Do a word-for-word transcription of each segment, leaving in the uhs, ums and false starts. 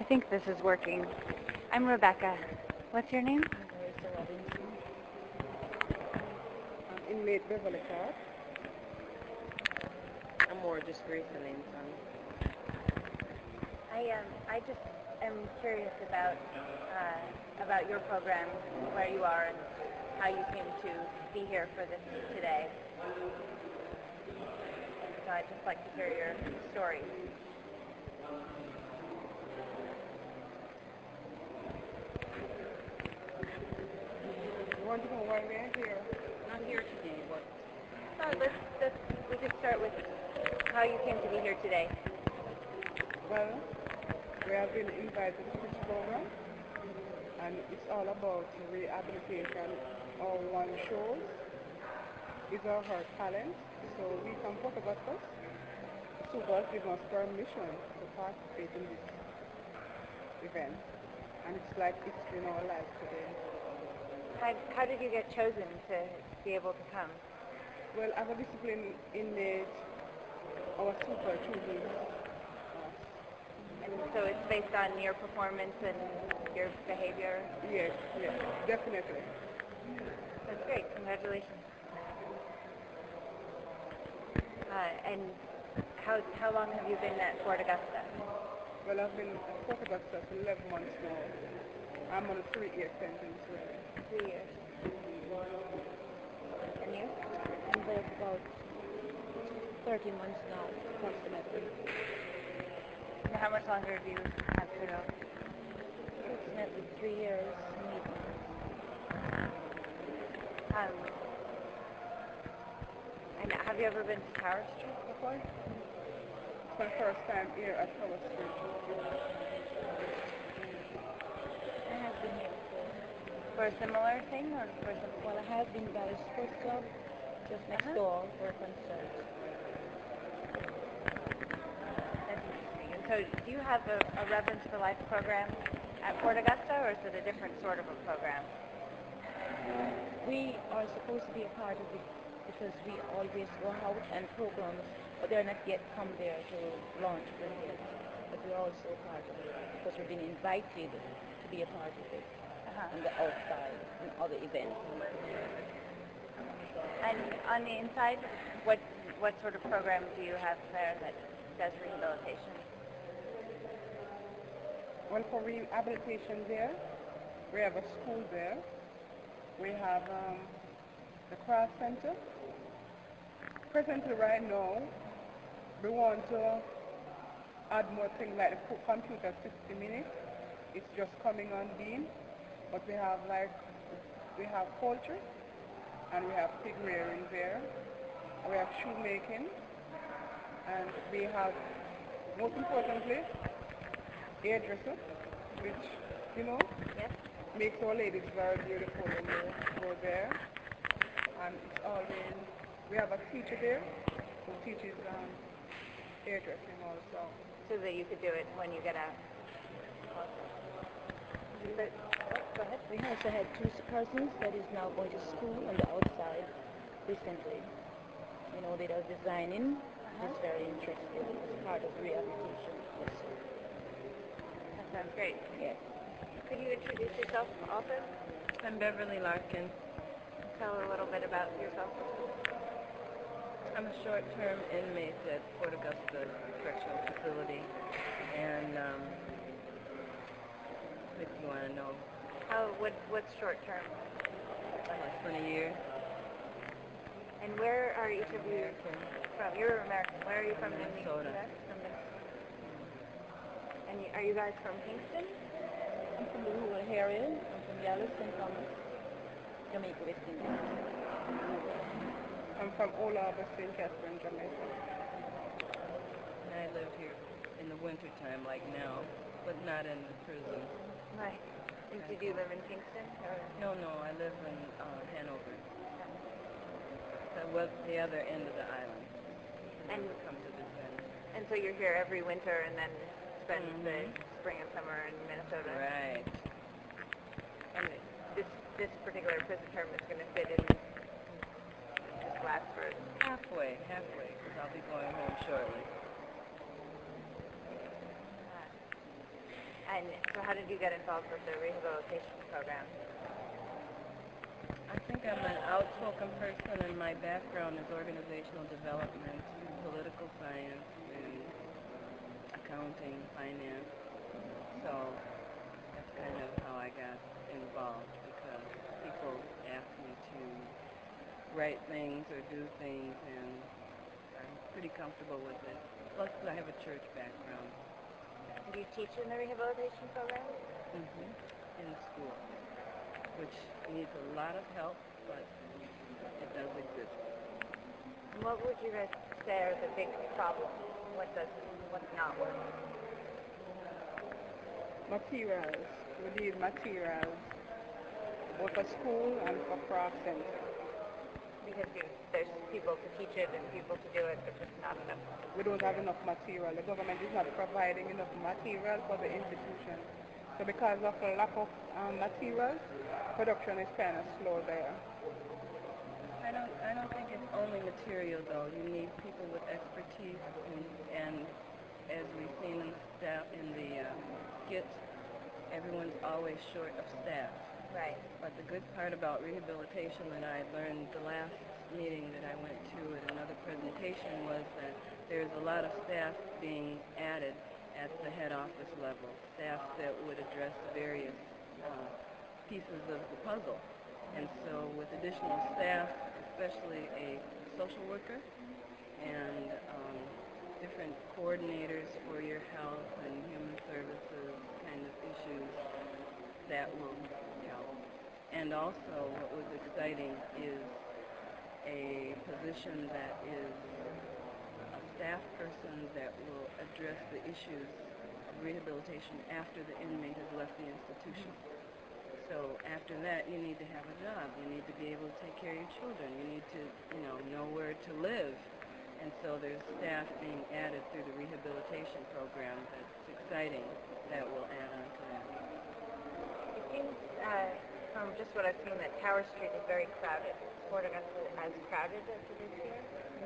think this is working. I'm Rebecca. What's your name? Marissa Robinson. I'm inmate Beverly Clark. I'm more just Grace Linton. I um I just am curious about uh, about your program, where you are, and how you came to be here for this today. So I'd just like to hear your story. You want to know why we're here? Not here today, but So let's, let's we could start with how you came to be here today. Well, we have been invited to this program, and it's all about rehabilitation. Our one shows is our her talent. So we from Port Augustus, Super has given us permission to participate in this event, and it's like it's in our life today. How, how did you get chosen to be able to come? Well, as a discipline inmate, our super chooses us. And so it's based on your performance and your behavior. Yes, yes, definitely. That's great. Congratulations. Uh, and how how long have you been at Fort Augusta? Well, I've been at Port Augusta for eleven months now. I'm on a three-year sentence, really. Three years. And you? I'm there for about thirteen months now, approximately. And how much longer do you have to go? Approximately three years and eight months. Um, and have you ever been to Tower Street before? It's my first time here at Tower Street. I have been here before. For a similar thing, or for some? Well, I have been by the sports club just next Uh-huh. door for a concert. That's interesting. And so, do you have a, a Reverence for Life program at Fort Augusta, or is it a different sort of a program? We are supposed to be a part of it because we always go out and programs, but they're not yet come there to launch them yet. But we're also a part of it because we've been invited to be a part of it Uh-huh. on the outside and other events. And on the inside, what what sort of program do you have there that does rehabilitation? Well, for rehabilitation there, we have a school there. We have um, the craft center. Presently, right now, we want to add more things like the co- computer sixty minutes. It's just coming on beam. But we have like, we have poultry, and we have pig rearing there. And we have shoemaking, and we have, most importantly, hairdresser, which, you know, Yes. makes our ladies very beautiful when you go there. And it's always, we have a teacher there who teaches um, hairdressing also. So that you could do it when you get out. But, go ahead. We also had two persons that is now going to school on the outside recently. You know, they are designing. Uh-huh. It's very interesting as part of rehabilitation. Yes, sir. That sounds great. Yes. Could you introduce yourself also? I'm Beverly Larkin. Tell a little bit about yourself. I'm a short-term inmate at Fort Augusta Correctional Facility, and um, what do you want to know? How what what's short term? About twenty years. And where are each of you American. from? You're American. Where are you From from in the Minnesota. U S? From Minnesota. And you, are you guys from Kingston? I'm from the rural area. I'm from Dallas, Saint Thomas, Jamaica, West Indies. Rural. I'm from Old Harbor, Saint Catherine, Jamaica. And I live here in the wintertime like now, but not in the prison. Right. And did you live in Kingston? Or? No, no, I live in uh, Hanover. That was the other end of the island. I And- would come to defend. And so you're here every winter and then spend the Mhm. spring and summer in Minnesota. Right. And this this particular prison term is going to fit in just last for. Halfway, halfway, because I'll be going home shortly. Uh, And so how did you get involved with the rehabilitation program? I think I'm an outspoken person, and my background is organizational development, political science, and accounting, finance. So that's kind of how I got involved, because people ask me to write things or do things, and I'm pretty comfortable with it. Plus, I have a church background. Do you teach in the rehabilitation program? Mm-hmm. In school, which needs a lot of help, but it does exist. And what would you guys say are the big problems? What does, what's not working? Materials. We need materials, both for school and for craft center. Because you, there's people to teach it and people to do it, but just not enough. We don't have enough material. The government is not providing enough material for the institution. So because of the lack of um, materials, production is kind of slow there. I don't. I don't think it's only material, though. You need people with expertise, and, and as we've seen in the staff in the uh, skits, everyone's always short of staff. Right. But the good part about rehabilitation that I learned the last meeting that I went to at another presentation was that there's a lot of staff being added at the head office level, staff that would address various uh, pieces of the puzzle. And so with additional staff, especially a social worker and um, different coordinators for your health and human services kind of issues, that will help. And also what was exciting is a position that is a staff person that will address the issues of rehabilitation after the inmate has left the institution. So after that, you need to have a job. You need to be able to take care of your children. You need to, you know, know where to live. And so there's staff being added through the rehabilitation program that's exciting that will add on to that. It seems, uh, from just what I've seen, that Tower Street is very crowded. Is Fort Augusta as crowded as it is here?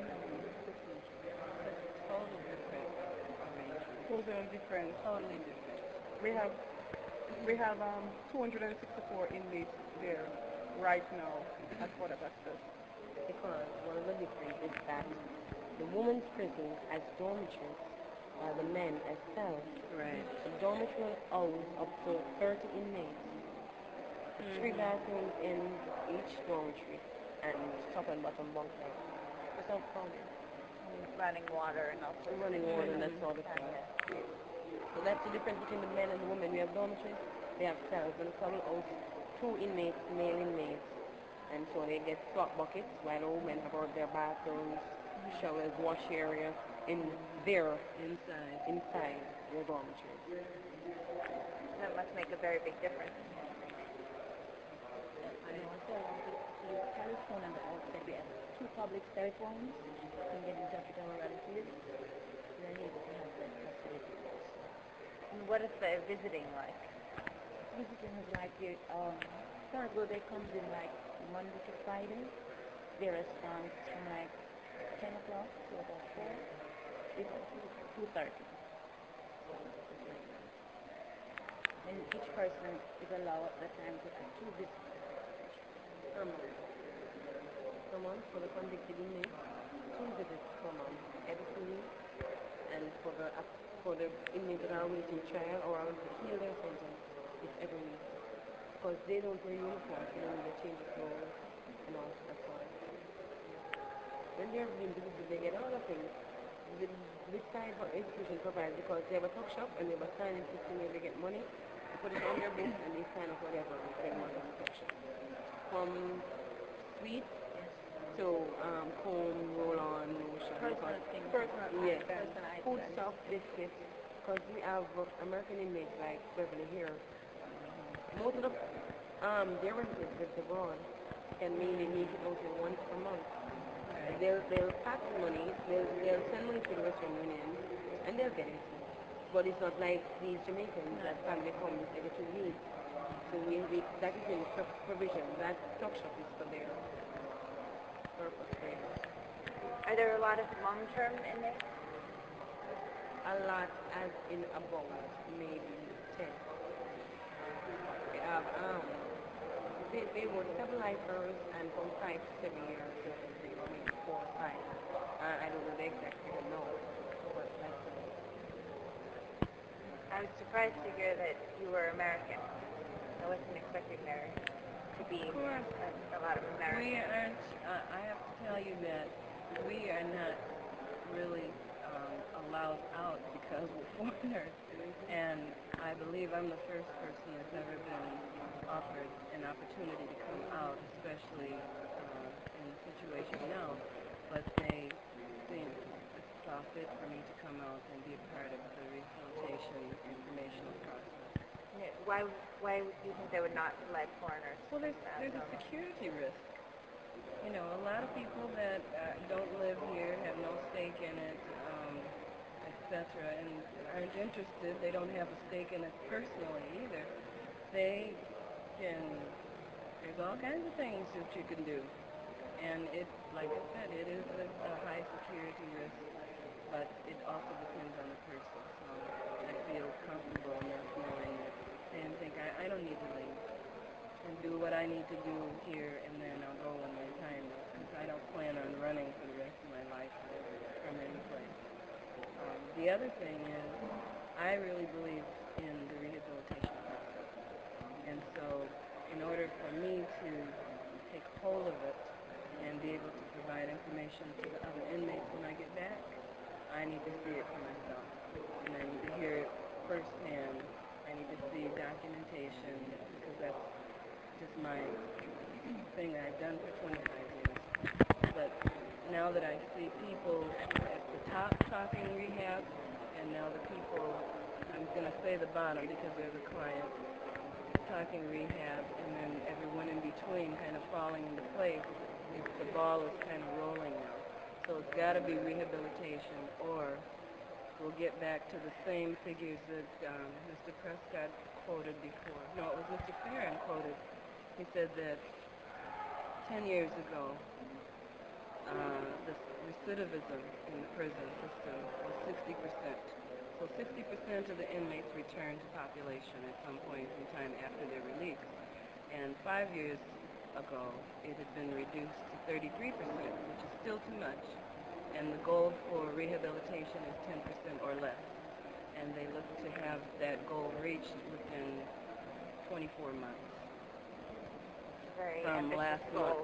Totally different arrangement. Totally different. Totally different. We have we have um, two hundred sixty-four inmates there right now at Fort Augusta. Because one of the differences is that the women's prison has dormitories while the men has cells. Right. The dormitory holds up to thirty inmates. Mm-hmm. Three bathrooms in each dormitory and top and bottom bunk beds. Without problem. Running water and all sorts of Running water and that things. sort of thing. Gotcha. So that's the difference between the men and the women. We have dormitories, they have cells, and the cell will host two inmates, male inmates. And so they get swap buckets while the women have their bathrooms, showers, wash area in their Inside. inside their dormitories. That must make a very big difference. And also, the telephone on the outside, we have two public telephones. You can get in touch with our relatives. We are able to have that facility also. And what is the visiting like? Visiting is like, the, um, first though they comes in like Monday to Friday. Their response from like ten o'clock to about four, two thirty. So it's like that. And each person is allowed at the time to have two visits. Per month. Per month for the convicted inmates, two visits per month, every two weeks. And for the uh, for the inmates that are awaiting trial or are to appeal their sentence, it's every week. Because they don't wear uniform, so they need a change of clothes and all that sort of thing. When they're being visited, they get other things. The, this side of institution provides because they have a tuck shop and they have a signing system where they get money. They put it on their books and they sign up whatever they want on the tuck shop. From sweets to um, comb, roll-on, lotion. Personal things. Personal Yes, items. Personal items. food stuff, biscuits, because we have uh, American inmates like Beverly here. Most of the, um, their relatives live abroad can mainly make it out here once per month. Right. They'll, they'll pack money, they'll, they'll send money to the Western Union, and they'll get it. But it's not like these Jamaicans that family comes every two weeks. So we, we, that is in pro- provision. That tuck shop is for their purpose there. Are there a lot of long-term inmates? a lot, as in about maybe ten. We have um, they, they were stabilizers and from five to seven years, this is three or maybe four or five. Uh, I don't know the exact figure now, but that's the I was surprised to hear that you were American. I wasn't expecting there to be Of course. a, a lot of We Americans. aren't, uh, I have to tell you that we are not really um, allowed out because we're foreigners. And I believe I'm the first person that's ever been offered an opportunity to come out, especially uh, in the situation now. But they think it's saw fit for me to come out and be a part of the rehabilitation informational process. Yeah, Why, why would you think they would not let foreigners Well, there's, come out there's a normally? security risk. You know, a lot of people that uh, don't live here, have no stake in it, um, et cetera, and aren't interested. They don't have a stake in it personally either. They can, there's all kinds of things that you can do. And it, like I said, it is a, a high security risk, but it also depends on the person. So I feel comfortable enough knowing that they didn't think I, I don't need to leave and do what I need to do here, and then I'll go when my time is, because I don't plan on running for the rest of my life from any place. Um, the other thing is, I really believe in the rehabilitation process, and so in order for me to take hold of it and be able to provide information to the other inmates when I get back, I need to see it for myself, and I need to hear it firsthand. I need to see documentation, because that's just my thing that I've done for twenty-five years. But now that I see people at the top talking rehab, and now the people, I'm going to say the bottom because they're the client, talking rehab, and then everyone in between kind of falling into place, it's, the ball is kind of rolling now. So it's got to be rehabilitation, or we'll get back to the same figures that um, Mister Prescott quoted before. No, it was Mister Farron quoted. He said that ten years ago, uh, the recidivism in the prison system was sixty percent. So sixty percent of the inmates return to population at some point in time after their release. And five years ago, it had been reduced to thirty-three percent, which is still too much. And the goal for rehabilitation is ten percent or less. And they look to have that goal reached within twenty-four months. Very From ambitious last goal. month.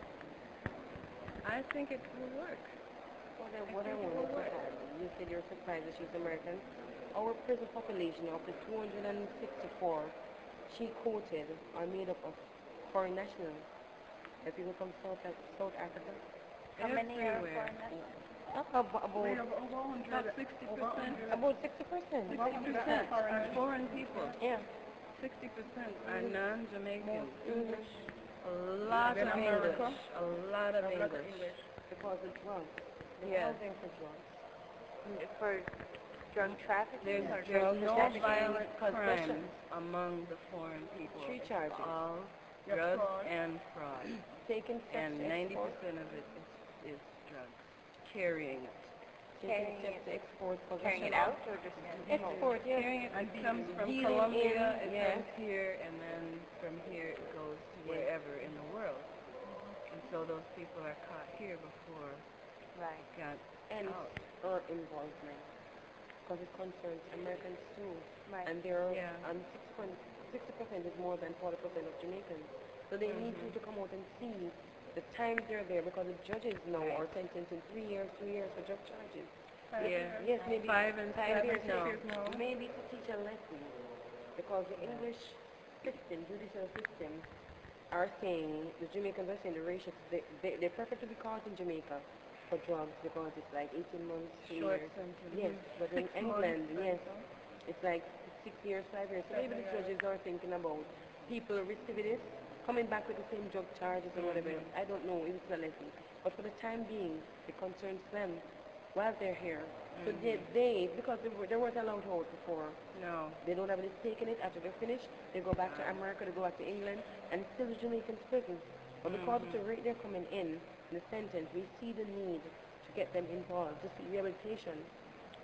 I think it will work. What I, I what I think it wanted will to work. add, you said you're surprised that she's American. Our prison population of the two hundred sixty-four she quoted are made up of foreign nationals. The people from South, South Africa. How many are Everywhere. foreign nationals? About, about, We have over one hundred. About sixty over percent. one hundred. about sixty percent. sixty percent are foreign people. Yeah. sixty percent are non-Jamaican. English. A lot Then of America. English. A lot of America English. English. Because of drugs. They're Yes. all there for drugs. For drug trafficking There's, or there's drug no possession? violent possession. crimes among the foreign people. Three It's charges. all Yep, drugs fraud. and fraud. Taking steps And to ninety export. percent of it is, is drugs. Carrying it. Taking Carrying steps it- to export Carrying possession it of- out or just Export, yeah. Carrying it, it comes from Dealing Colombia, in, it yeah. comes here, and then from here it goes to Yeah. wherever in the world. And so those people are caught here before right? it got And out. our involvement. Because it concerns Americans too. Right. And there are Yeah. um, sixty percent is more than forty percent of Jamaicans. So they need you to come out and see the times they're there, because the judges now Right. are sentencing three years, two years for drug charges. Five Yeah. years. Yes, maybe Five and five six years. now. no. Six years now. Maybe to teach a lesson, because the English system, judicial system, are saying, the Jamaicans are saying the ratio, they, they, they prefer to be caught in Jamaica for drugs because it's like eighteen months, two Short years. sentence. Yes, but in Six England, months, yes, it's like six years, five years. So maybe the judges are thinking about people recidivists coming back with the same drug charges or whatever. I don't know if it's a lesson. But for the time being, it concerns them while they're here. So they, they because they, were, they weren't allowed out before, No. they don't have any stake in it. After they're finished, they go back to America, they go back to England, and it's still the Jamaicans' prison. But because of the rate they're coming in, the sentence, we see the need to get them involved, to see rehabilitation.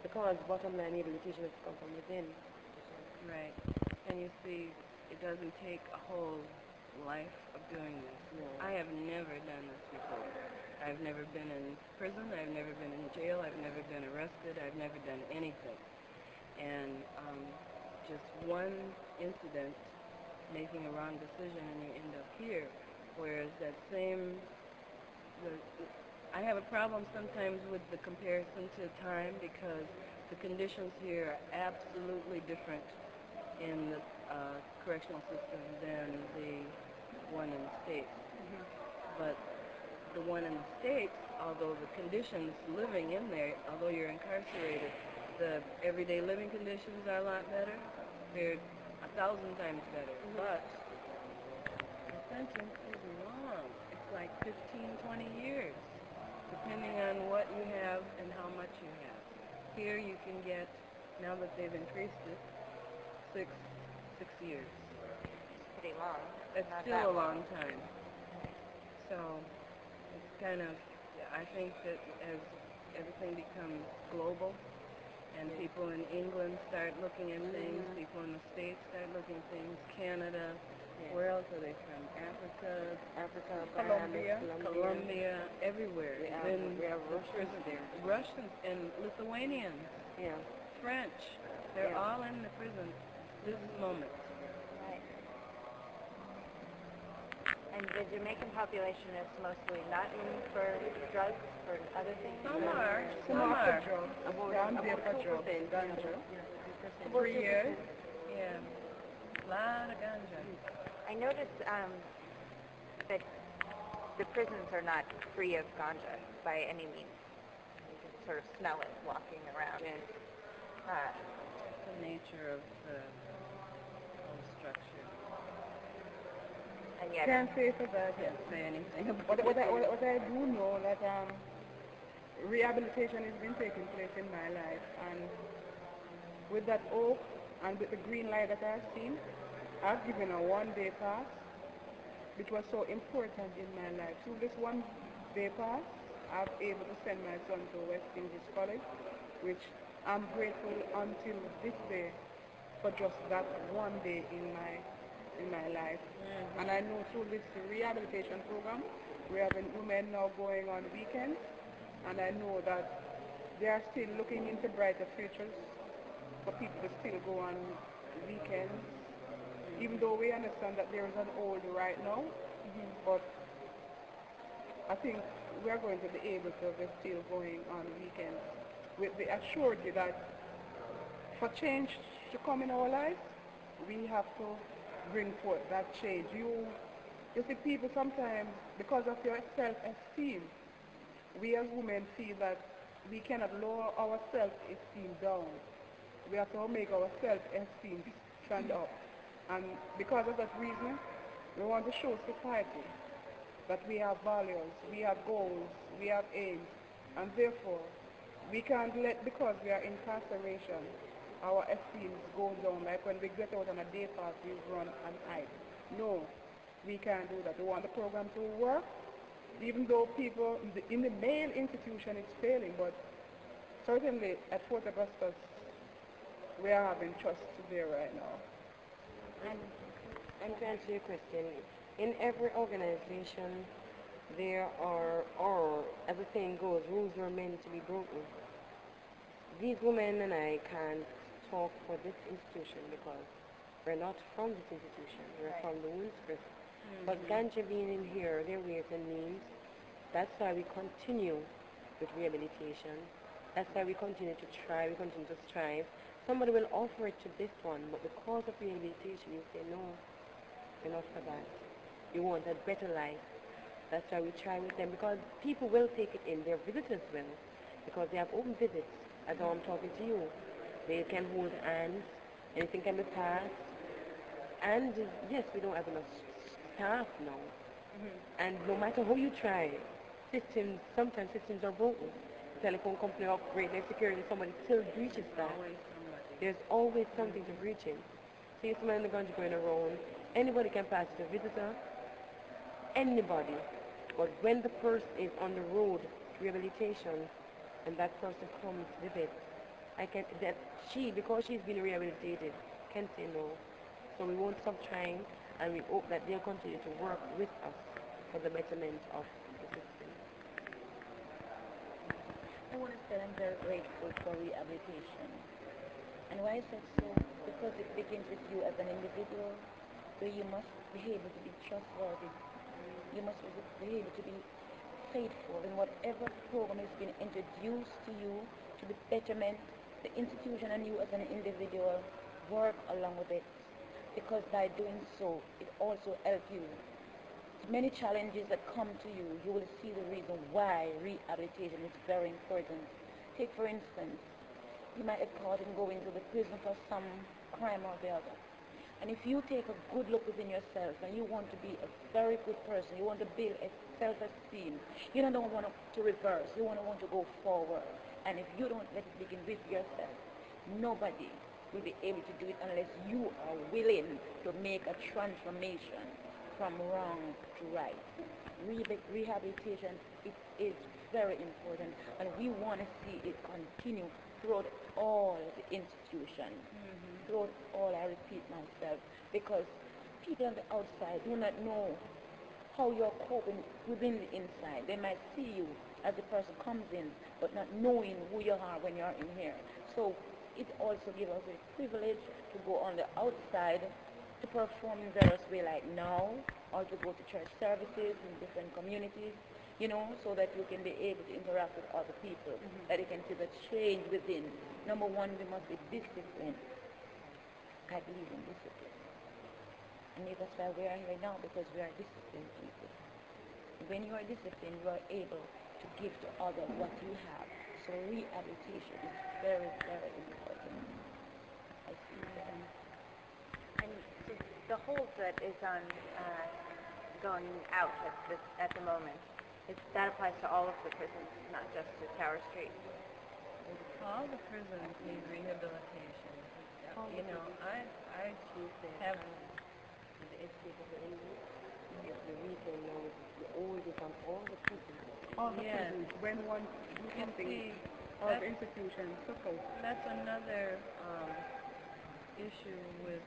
because bottom line rehabilitation has to come from within. Right. And you see, it doesn't take a whole life of doing this. No. I have never done this before. I've never been in prison. I've never been in jail. I've never been arrested. I've never done anything. And um, just one incident, making a wrong decision, and you end up here. Whereas that same, the, I have a problem sometimes with the comparison to time because the conditions here are absolutely different in the uh, correctional system than the one in the States. Mm-hmm. But the one in the States, although the conditions living in there, although you're incarcerated, the everyday living conditions are a lot better. They're a thousand times better. Mhm. But the sentence is long. It's like fifteen, twenty years, depending on what you have and how much you have. Here you can get, now that they've increased it, six, six years. It's pretty long. That's Not still that a long time. So it's kind of, I think that as everything becomes global and Yeah. people in England start looking at things, Mhm. people in the States start looking at things, Canada, Yeah. where else are they from? Africa, Africa, Colombia. Bahamas, Colombia, everywhere. We have, Then we have the Russians prison- there. Russians and Lithuanians, Yeah. French. They're Yeah. all in the prison this moment. Right. And the Jamaican population is mostly not in for drugs, for other things? Some or- are, Some some are for are. drugs. About, Yeah, I'm there about for two drugs. percent. Ganja. Yeah. Three years. Yeah, lot of ganja. I noticed um, that the prisons are not free of ganja by any means. You can sort of smell it walking around. Yeah. Uh, That's the nature of the whole structure. and yet, Can't say for that. Can't say anything about What, what, I, it. what, what I do know that um, rehabilitation has been taking place in my life, and with that oak and with the green light that I've seen, I've given a one-day pass, which was so important in my life. Through this one-day pass, I'm able to send my son to West English College, which I'm grateful until this day for just that one day in my in my life. And I know through this rehabilitation program, we have women now going on weekends, and I know that they are still looking into brighter futures for people to still go on weekends, even though we understand that there is an old right now, but I think we are going to be able to be still going on weekends with the assurity that for change to come in our lives, we have to bring forth that change. You, you see, people sometimes, because of your self-esteem, we as women feel that we cannot lower our self-esteem down. We have to make our self-esteem stand up. And because of that reason, we want to show society that we have values, we have goals, we have aims, and therefore we can't let, because we are incarceration, our esteem go down. Like when we get out on a day pass, we run and hide. No, we can't do that. We want the program to work, even though people in the, in the male institution it's failing, but certainly at Fort Augustus, we are having trust there right now. And, and to answer your question, in every organization, there are, or as the saying goes, rules are meant to be broken. These women and I can't talk for this institution because we're not from this institution. We're Right. from the women's prison. But ganja being in here, there are ways and means. That's why we continue with rehabilitation. That's why we continue to try, we continue to strive. Somebody will offer it to this one, but because of rehabilitation, you say, no, you're not for that. You want a better life. That's why we try with them, because people will take it in. Their visitors will, because they have open visits. As though I'm talking to you. They can hold hands. Anything can be passed. And yes, we don't have enough staff now. And no matter how you try, systems, sometimes systems are broken. Telephone company upgrade their security, somebody still breaches that. Always somebody. There's always something to breach in. See someone in the ganja going around, anybody can pass it, a visitor, anybody. But when the person is on the road to rehabilitation, and that person comes visit, I can that she because she's been rehabilitated can say no. So we won't stop trying, and we hope that they'll continue to work with us for the betterment of the system. I want to say I'm very grateful for rehabilitation. And why I said so? Because it begins with you as an individual, where you must be able to be trustworthy. You must be able to be faithful in whatever program has been introduced to you to the betterment, the institution and you as an individual work along with it. Because by doing so, it also helps you. Many challenges that come to you, you will see the reason why rehabilitation is very important. Take for instance, you might have caught in going to the prison for some crime or the other. And if you take a good look within yourself and you want to be a very good person, you want to build a self-esteem, you don't want to reverse, you want to want to go forward. And if you don't let it begin with yourself, nobody will be able to do it unless you are willing to make a transformation from wrong to right. Re- rehabilitation, it is very important, and we want to see it continue throughout all the institutions, mm-hmm. throughout all, I repeat myself, because people on the outside do not know how you're coping within the inside. They might see you as the person comes in, but not knowing who you are when you're in here. So it also gives us a privilege to go on the outside to perform in various ways like now, or to go to church services in different communities, you know, so that you can be able to interact with other people, mm-hmm. that you can see the change within. Number one, we must be disciplined. I believe in discipline. And maybe that's why we are here now, because we are disciplined people. When you are disciplined, you are able to give to others what you have. So rehabilitation is very, very important. I see that. And so the hold that is on uh, going out at, this, at the moment, is, that applies to all of the prisons, not just to Tower Street. All the prisons need rehabilitation. All You know, I I have the escape of the inmates is the reason now the oldest on all the prisons. All the Yes. prisons, when one do You something, see, all that's- the institutions took out. That's another um, issue with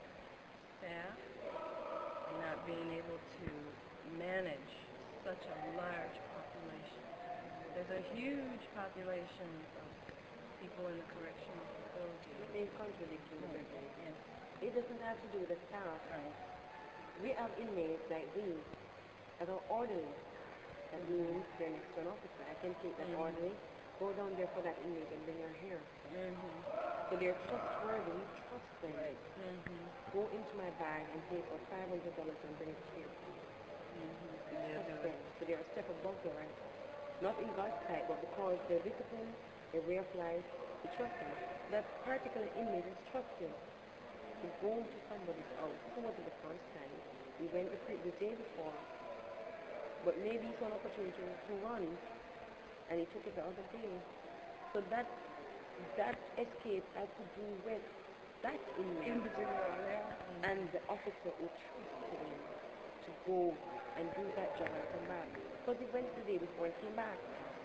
staff not being able to manage such a large population. There's a huge population of people in the correctional facility. We may contradict you a bit. Yes. It doesn't have to do with the staff. Right. We have inmates like these that are orderly. That means they're next to an officer. I can take that Mm-hmm. orderly, go down there for that inmate, and bring her here. Mm-hmm. So they're trustworthy. We trust them. Right. Mm-hmm. Go into my bag and take out five hundred dollars and bring it here. Mm-hmm. We They'll trust do them. it. So they're a step above the rank. Not in God's sight, but because their discipline, their way of life, we trust them. That particular inmate is trusted to go to somebody's house. This wasn't the first time. We went the, pre- the day before, but maybe he saw an opportunity to, to run, and he took it the other day. So that that escape had to do with that inmate Individual, yeah. and the officer who trusted him to go and do that job and come back. Because he went the day before and came back.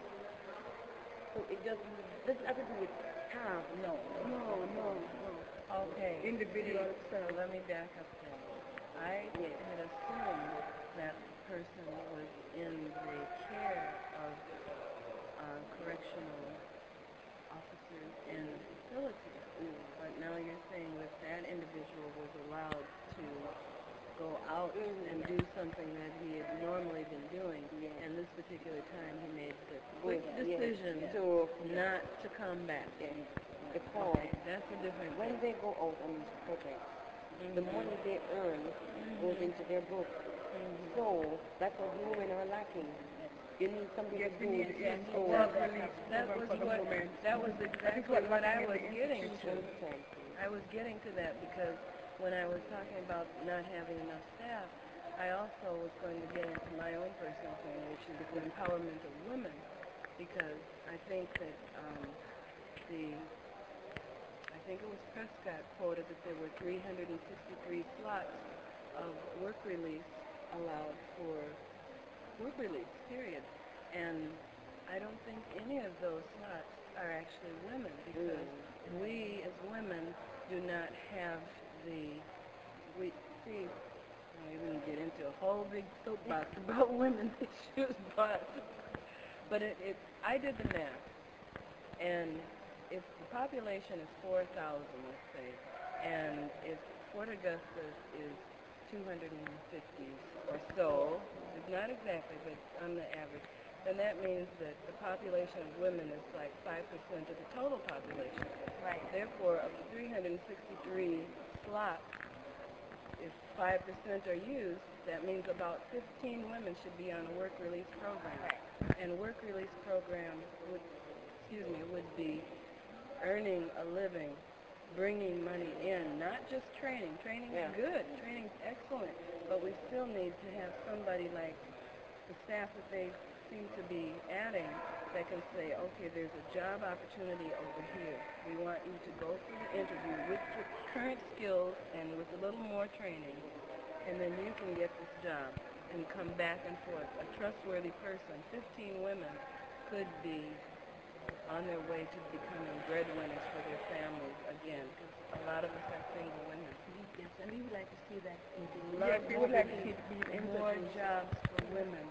So it just doesn't have to do with staff. No. No, no, no. Okay. Individual See, self. so let me back up then. I Yes. had assumed that the person was in the care of uh, correctional officers in the facility. Mm. But now you're saying that that individual was allowed to go out Mhm. and do something that he had normally been doing. Yes. And this particular time he made the Go, quick yes, decision to- not to come back. Yes. Because Okay, that's a different when thing. they go out on these projects, the Mhm. money they earn goes into their book. Mhm. So that's what you women are lacking. You need something Yes, to we do. need, yes, a So work release That program was for the what moment. that was That is exactly what what I lacking in was the getting institution. to. understand, please. I was getting to that because when I was talking about not having enough staff, I also was going to get into my own personal thing, which is the empowerment of women, because I think that um, the I think it was Prescott quoted that there were three hundred sixty-three slots of work release allowed for work release, period. And I don't think any of those slots are actually women, because we as women do not have the, we, see, I don't even get into a whole big soapbox about women's issues, but, but it, it, I did the math, and if the population is four thousand, let's say, and if Fort Augusta is two hundred fifty or so, it's not exactly, but on the average, then that means that the population of women is like five percent of the total population. Right. Therefore, of the three hundred sixty-three slots, if five percent are used, that means about fifteen women should be on a work release program. Right. And work release program would, excuse me, would be earning a living, bringing money in, not just training. Training's Yeah. good, training's excellent, but we still need to have somebody like the staff that they seem to be adding that can say, okay, there's a job opportunity over here. We want you to go through the interview with your current skills and with a little more training, and then you can get this job and come back and forth. A trustworthy person, fifteen women could be on their way to becoming breadwinners for their families again, because a lot of us are single women. Yes, and we would like to see that continue. Lot Yes, we would like to see more- it being more introduced. jobs for women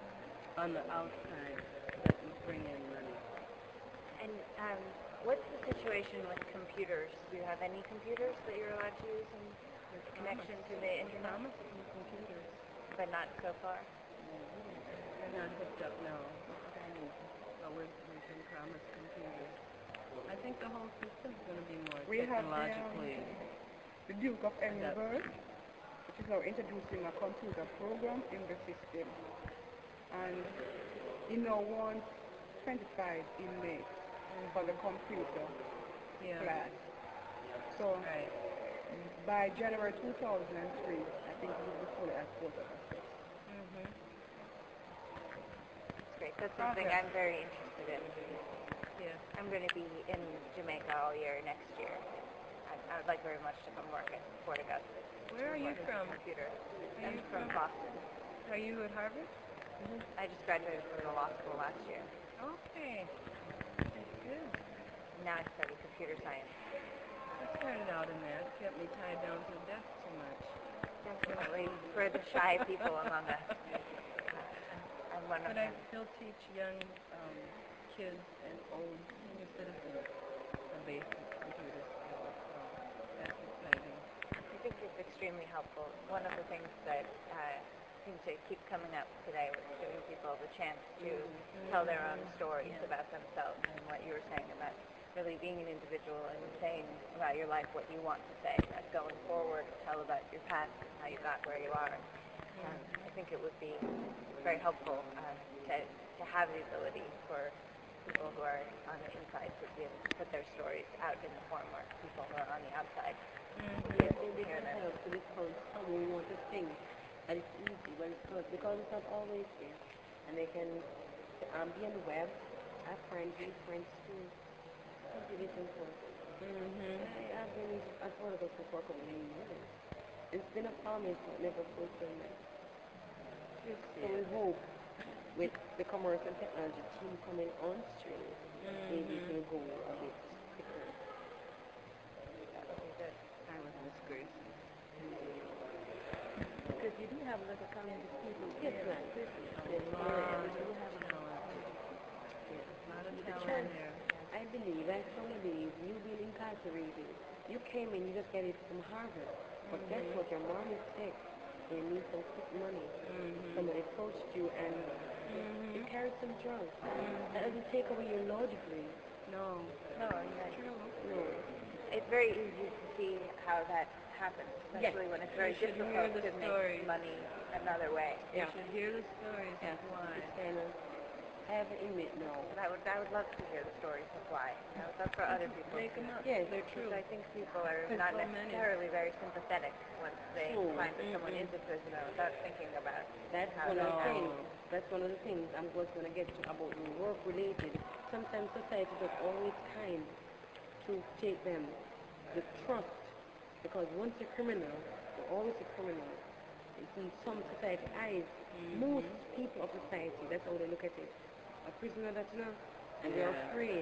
on the outside that would bring in money. And um, what's the situation with computers? Do you have any computers that you're allowed to use in connection to the internet? Promise and computers. But not so far? They're not hooked up now. But we've, we've been promised computers. I think the whole system's going to be more We have the, um, technologically. The Duke of That- Edinburgh, which is now introducing a computer program in the system. And he now wants twenty-five inmates for the computer Yeah. class. So Right. by January two thousand three, I think it will be fully at quarter past six. Mm-hmm. That's great. That's something Progress. I'm very interested in. Yeah. I'm going to be in Jamaica all year next year. I, I would like very much to come work at Fort Augusta. Where are you Work with from? Computer. Are I'm you from from- Boston. Are you at Harvard? I just graduated from the law school last year. Okay. That's good. Now I study computer science. I started out in that. Kept me tied down to the desk too much. Definitely for the shy people among us. Uh, I'm one of But I them. still teach young um, kids and old senior citizens the basic computer skills, so that's exciting. I think it's extremely helpful. One of the things that uh, seemed to keep coming up today was giving people the chance to tell their own stories Yeah. about themselves, and what you were saying about really being an individual and saying about your life what you want to say, about going forward, tell about your past and how you got where you are. Um, I think it would be very helpful uh, to, to have the ability for people who are on the inside to be able to put their stories out in the forum where people who are on the outside be Yes, able they to hear can them. help to discuss how we want to think. And it's easy when it's good because it's not always here. And they can um, be on the web, have friends, meet friends too. Completely simple. Mm-hmm. I, I've been at Fort Augusta for a couple of years. It's been a promise but never fulfillment. So we hope with the commerce and technology team coming on stream, maybe it will go a bit quicker. That would be good. I was Miss Gracie. Because you do have a lot of talented people Yes, there. ma'am. Chris. A Yes, lot yeah, of we do have a talent. yes. A lot of The talent chance, there. I believe, I strongly believe, you being incarcerated, you came in, you just get it from Harvard. But guess what? Your mom is sick. And you need some quick money. Somebody approached you and you carried some drugs. That doesn't take away your law degree. No. No, and True. No. it's very easy to see how that happens, especially when it's very You should hear difficult the to stories. make money another way. You Yeah. should hear the stories Yeah. of why. It's kind of, I have an inmate now. But I would, I would love to hear the stories of why. I would love for other people Make to. them up. Yes. They're true. Because I think people are There's not so many. necessarily very sympathetic once they True. find that someone is a prisoner without thinking about That's how one of that the No. things. That's one of the things I'm was going to get to about the work related. Sometimes society is not always kind to take them, the trust, because once you're criminal, you're always a criminal. It's in some society eyes. Most people of society, that's how they look at it. A prisoner that's not, and they're Yeah. afraid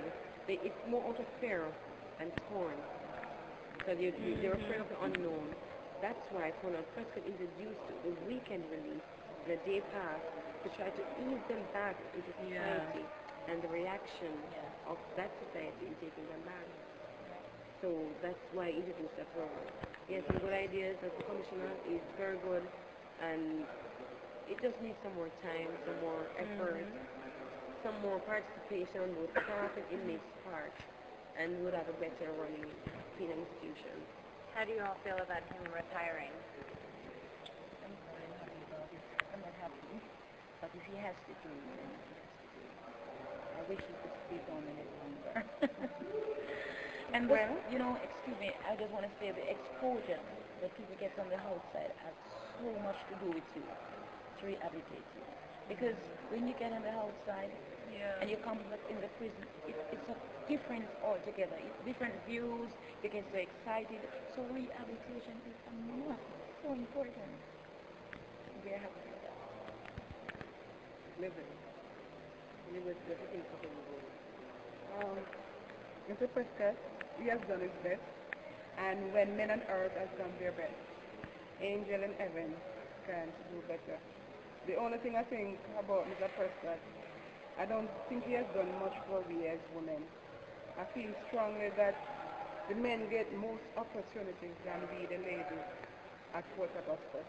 they, it's more out of fear and torn. Because you, you, they're afraid of the unknown. That's why Colonel Prescott introduced the weekend release and a day pass to try to ease them back into society and the reaction of that society in taking them back. So that's why I introduced that program. Yes, some good ideas as the commissioner is very good, and it just needs some more time, some more effort, some more participation on both staff and inmates' part, and we would have a better running penal institution. How do you all feel about him retiring? I'm very happy about it. I'm not happy, but if he has to do it, then he has to do it. I wish he could stay on a little longer. And this, Well- you know, excuse me, I just want to say the exposure that people get from the outside has so much to do with you, to rehabilitate you. Because when you get on the outside and you come back in the prison, it, it's a different altogether. It's different views, you get so excited. So rehabilitation is a must, so important. We are happy with that. Live it. Live with what you think of him. Um, Mister Prescott, he has done his best, and when men on earth has done their best, angel and heaven can do better. The only thing I think about Mister Prescott, I don't think he has done much for we as women. I feel strongly that the men get most opportunities than we, the ladies, at Fort Augustus.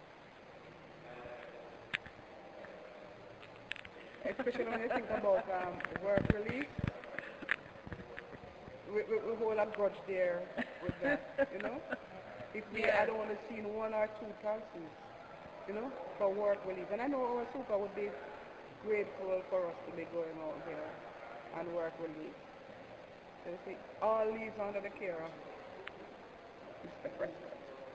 Especially when you think about um, work release. We, we, we hold a grudge there with that, you know? If we Yeah. had only seen one or two persons, you know, for work release. And I know our super would be grateful for us to be going out there and work release. So you see, all leaves under the care of Mister Prescott.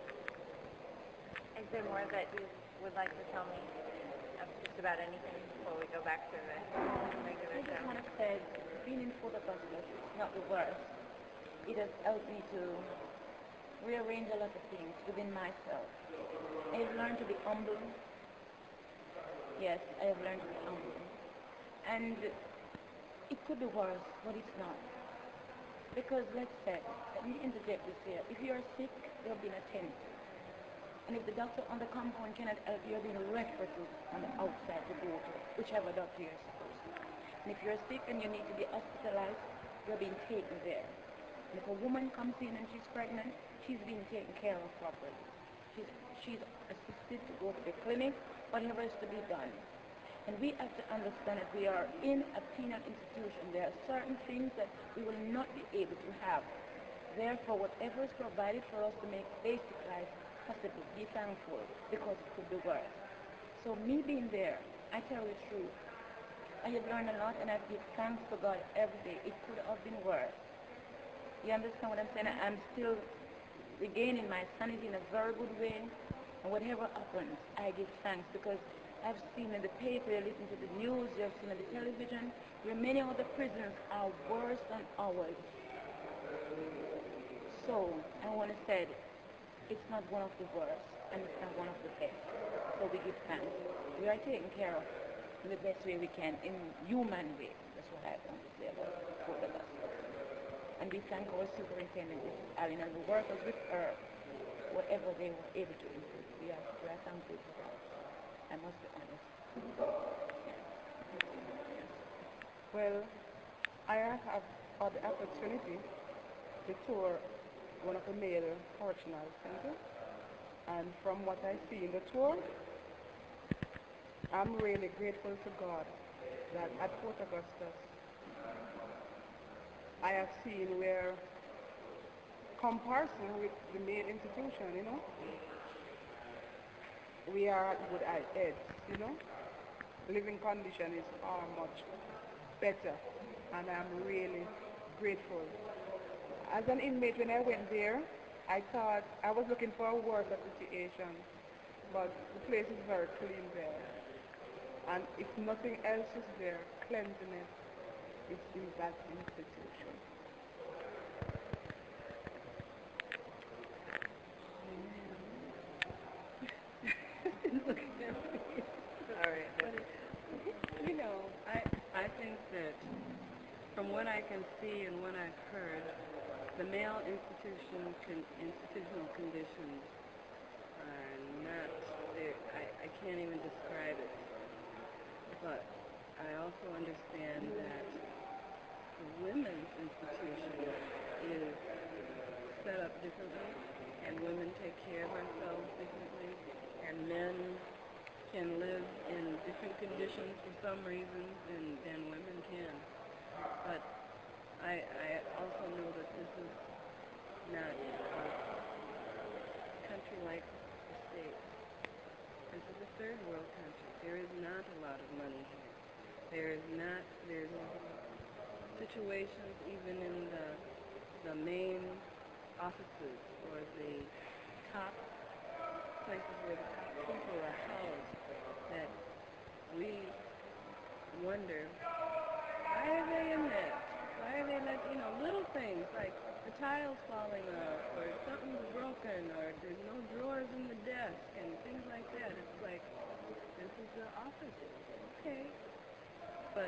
Is there more that you would like to tell me of just about anything before we go back to the regular I just show? want to say, being in Fort Augustus is not the worst. It has helped me to rearrange a lot of things within myself. I have learned to be humble. Yes, I have learned to be humble. And it could be worse, but it's not. Because let's say, let me interject this here. If you are sick, there will be an attendant. And if the doctor on the compound cannot help you, you're being referred to on the outside to go to whichever doctor you're supposed to. And if you're sick and you need to be hospitalized, you're being taken there. And if a woman comes in and she's pregnant, she's being taken care of properly. She's, she's assisted to go to the clinic, whatever is to be done. And we have to understand that we are in a penal institution. There are certain things that we will not be able to have. Therefore, whatever is provided for us to make basic life possible, be thankful, because it could be worse. So me being there, I tell the truth. I have learned a lot, and I give thanks to God every day. It could have been worse. You understand what I'm saying? I'm still regaining my sanity in a very good way, and whatever happens, I give thanks, because I've seen in the paper, you listen to the news, you've seen on the television, where many other prisons are worse than ours. So I want to say that it's not one of the worst, and it's not one of the best. So we give thanks. We are taken care of in the best way we can, in human way. That's what I want to say about Fort Augustus. And we thank our superintendent, Missus Allen, and the workers with her, whatever they were able to improve. We are, we are thankful for that. I must be honest. Yeah. Yes. Well, I have had the opportunity to tour one of the male correctional centers, and from what I see in the tour, I'm really grateful to God that at Fort Augustus I have seen where comparison with the main institution, you know, we are at good edge, you know. Living condition is far much better, and I'm really grateful. As an inmate, when I went there, I thought I was looking for a worse situation, but the place is very clean there. And if nothing else is there, cleanliness is in that institution. All right. But, you know, I, I think that from what I can can see and what I've heard, the male institution con- institutional conditions are not there. I, I can't even describe it. But I also understand that the women's institution is set up differently, and women take care of ourselves differently, and men can live in different conditions for some reasons than, than women can. But I, I also know that this is not a country like the States. This is a third world country. There is not a lot of money here. There is not, there's situations even in the, the main offices or the top places where the top people are housed that we wonder, why are they in there? Why are they like, you know, little things like the tiles falling off or something's broken or there's no drawers in the desk and things like that. It's like, this is the office. Okay. But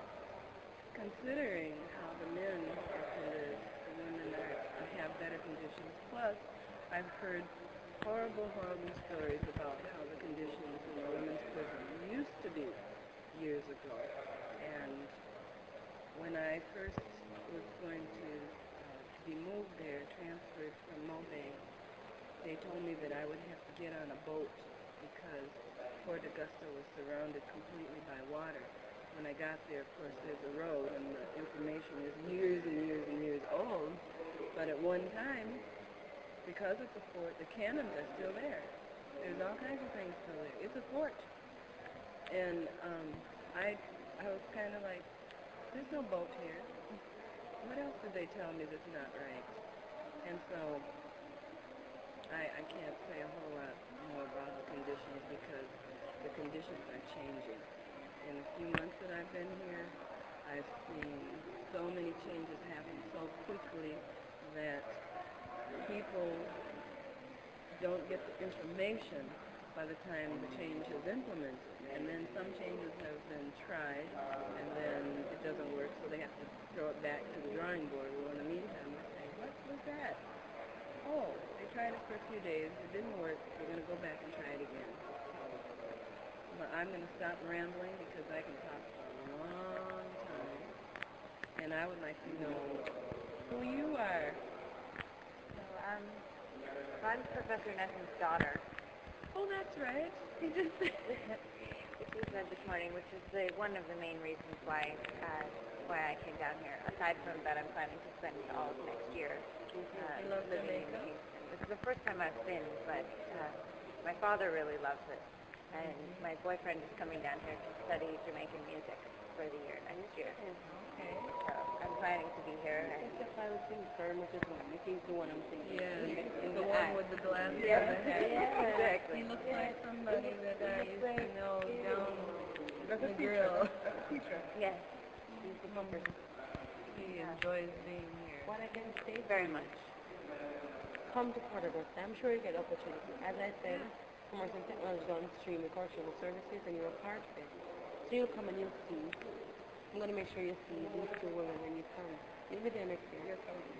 considering how the men have to live, the women are, have better conditions. Plus, I've heard horrible, horrible stories about how the conditions in the women's prison used to be years ago. And when I first was going to uh, be moved there, transferred from Mobank, they told me that I would have to get on a boat because Port Augusta was surrounded completely by water. When I got there, of course, there's a road, and the information is years and years and years old. But at one time, because it's a fort, the cannons are still there. There's all kinds of things still there. It's a fort. And um, I, I was kind of like, there's no boat here. What else did they tell me that's not right? And so I, I can't say a whole lot more about the conditions because the conditions are changing. In the few months that I've been here, I've seen so many changes happen so quickly that people don't get the information by the time the change is implemented. And then some changes have been tried, and then it doesn't work, so they have to throw it back to the drawing board. Well, in the meantime, they say, what was that? Oh, they tried it for a few days. It didn't work. We're going to go back and try it again. But I'm going to stop rambling because I can talk for a long time. And I would like to know who you are. So, um, I'm Professor Nesson's daughter. Oh, that's right. You just said Which you said this morning, which is the, one of the main reasons why uh, why I came down here. Aside from that, I'm planning to spend all of next year uh, You love living Jamaica? in Houston. This is the first time I've been, but uh, my father really loves it. And my boyfriend is coming down here to study Jamaican music for the year next year. Okay. So I'm planning to be here. And That's the I was thinking, very much is one. He's the one I'm thinking. Yeah, in the the one eye. with the glasses Yeah, on the head. yeah, exactly. He looks Yeah. like somebody that I used to know down That's the a teacher. grill. That's a teacher. Yes, He's the person. He enjoys being here. What I can say very much. come to Port Augusta. I'm sure you get opportunity. As I said, commerce and technology downstream with cultural services, and you're a part of it. So you'll come and you'll see. I'm going to make sure you see these two women when you come. You'll be there next year.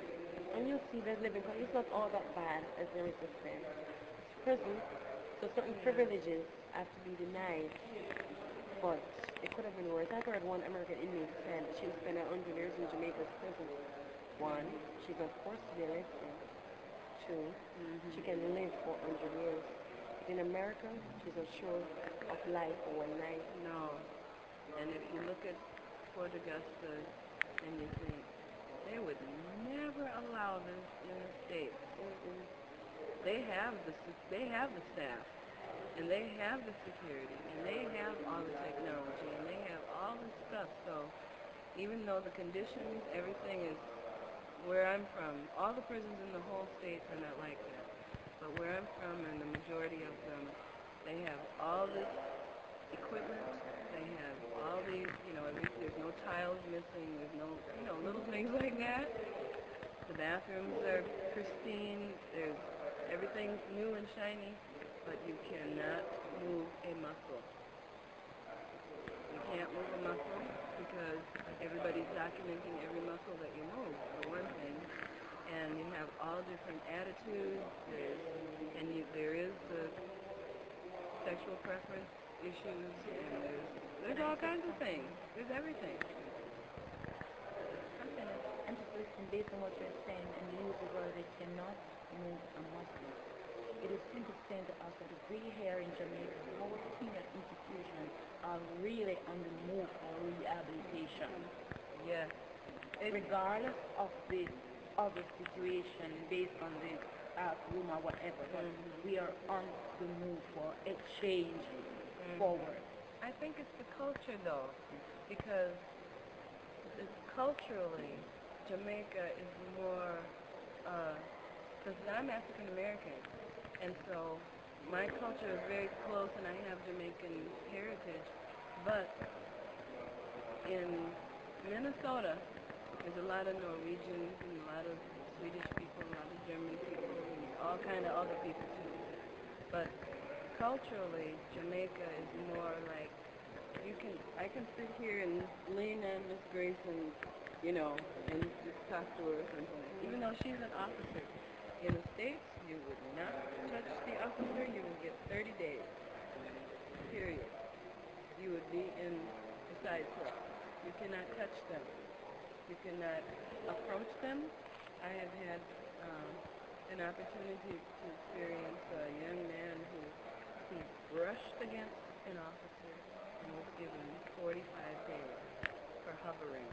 And you'll see that living, it's not all that bad as there is just said. It's prison, so certain privileges have to be denied. But it could have been worse. I've heard one American inmate said that she'll spend a hundred years in Jamaica's prison. One, she's not forced to be a lesbian. Two, she can live for a hundred years. But in America, she's not sure of life for one night. No. And if you look at Port Augusta and you think, they would never allow this in the States. Mm-mm. They have the they have the staff, and they have the security, and they have all the technology, and they have all the stuff. So even though the conditions, everything is where I'm from, all the prisons in the whole state are not like that. But where I'm from, and the majority of them, they have all this equipment. They have all these, you know, every, there's no tiles missing. There's no, you know, little things like that. The bathrooms are pristine. There's everything's new and shiny, but you cannot move a muscle. You can't move a muscle. You because everybody's documenting every muscle that you move, for one thing. And you have all different attitudes. There's, and you, there is the sexual preference issues, and there's, there's all kinds of things. There's everything. Something else. I'm just listening based on what you're saying, and you use the word they cannot move a muscle. It is simply saying to us that we here in Jamaica, our senior institutions are really on the move for rehabilitation. Yes. It, Regardless of the other situation based on the uh, room or whatever, but Mhm. we are on the move for exchange Mhm. forward. I think it's the culture, though, because it's culturally, Jamaica is more, because I'm African American, and so my culture is very close, and I have Jamaican heritage, but in Minnesota, there's a lot of Norwegians and a lot of Swedish people, a lot of German people, and all kind of other people too. But culturally, Jamaica is more like you can. I can sit here and lean on Miss Grace and, you know, and just talk to her or something. Even though she's an officer, in the States, you would not touch the officer. You would get thirty days. Period. You would be in the side cell. You cannot touch them. You cannot approach them. I have had um, an opportunity to experience a young man who, who brushed against an officer and was given forty-five days for hovering.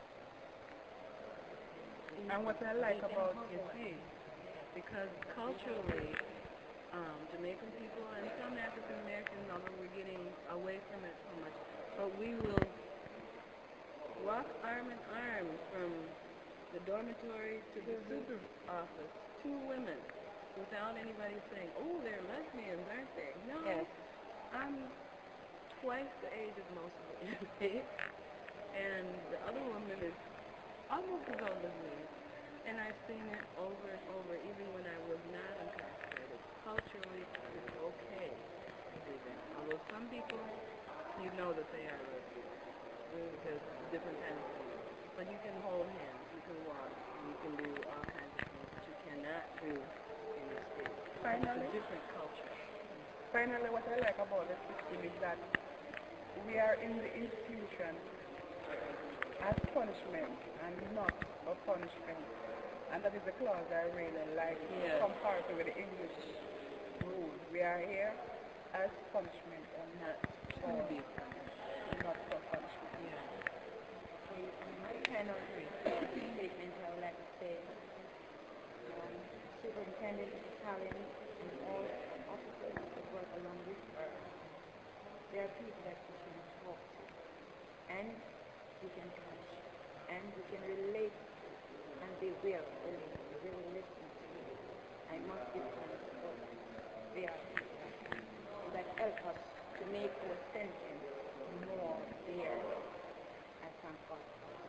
And what I like about You see, because culturally, um, Jamaican people and some African Americans, although we're getting away from it so much, but we will walk arm in arm from the dormitory to the super office, two women, without anybody saying, oh, they're lesbians, aren't they? No, Yes. I'm twice the age of most of the inmates, and the other woman is almost as old as me. And I've seen it over and over, even when I was not incarcerated. Culturally, it's okay to do that. Although some people, you know that they are lesbians, because it's a different kind of thing. But you can hold hands, you can walk, and you can do all kinds of things that you cannot do in the States. Finally? It's a different culture. Finally, what I like about the system is that we are in the institution as punishment and not for punishment. And that is the clause I really like Yeah. comparative with the English rule. We are here as punishment and not To for, be punished. not for punishment. Yeah. In my kind of statement, I would like to say, um, Superintendent Collins and all officers that work along with her, there are people that you can talk to, and you can touch, and you can relate to, and they will, believe me, they will listen to you. I must give thanks for that. They are people that help us to make our sentence more bearable. I thank God for that.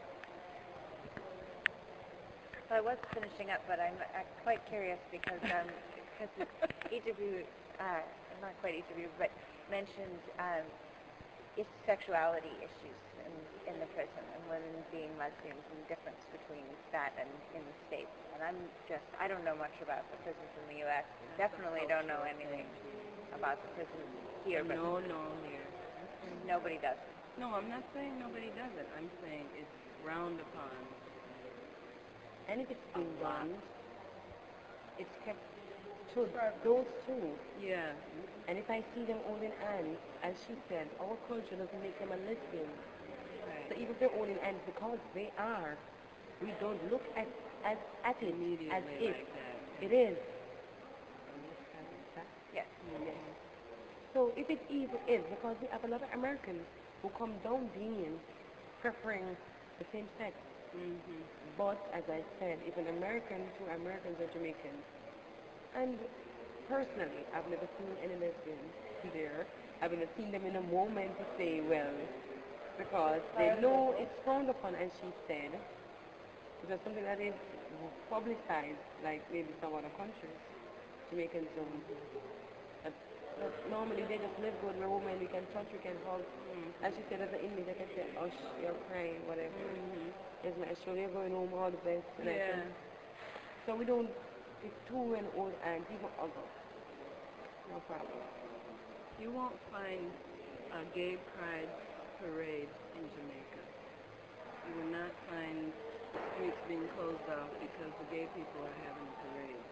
So I was finishing up, but I'm uh, quite curious because um, because each of you, uh, not quite each of you, but mentioned um, is sexuality issues in, in the prison and women being lesbians and the difference between that and in the States. And I'm just, I don't know much about the prisons in the U S That's a Definitely don't know cultural anything thing. about the prisons here, but No, no, here. nobody does. No, I'm not saying nobody does it. I'm saying it's frowned upon. And if it's A been lot. done, it's kept to those two. Yeah. And if I see them holding hands, as she said, our culture doesn't make them a lesbian. So Right. even if they're holding hands, because they are, we don't look at as at it as Immediately if like that. it is. As a fact. Yes. Yes. So if it even is, because we have a lot of Americans who come down being preferring the same sex. Mm-hmm. But as I said, even Americans who are Americans or Jamaicans, and personally, I've never seen any lesbians there. I've never seen them in a moment to say, well, because they know it's frowned upon, as she said, which is something that is publicized, like maybe some other countries. Jamaicans don't, but But normally they just live good. We're women. We can touch. We can hug. Mm-hmm. As she said, as an inmate, they can say, "Hush, you're crying, whatever." Mm-hmm. Yes, my sure you're going home. All the best. And I Yeah. can- So we don't. If two men old and give a hug. No problem. You won't find a gay pride parade in Jamaica. You will not find the streets being closed off because the gay people are having a parade.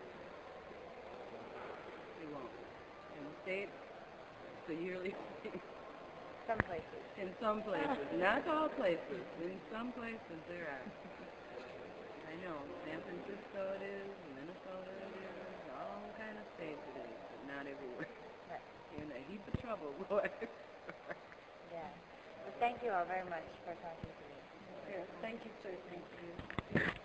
You won't. In the States, it's a yearly thing. Some places. In some places. Not all places. In some places there are. I know. San Francisco it is, Minnesota it is, all kind of states it is, but not everywhere. Right. You're in a heap of trouble, boy. Yeah. Well, thank you all very much for talking to me. Thank you, sir. Thank you.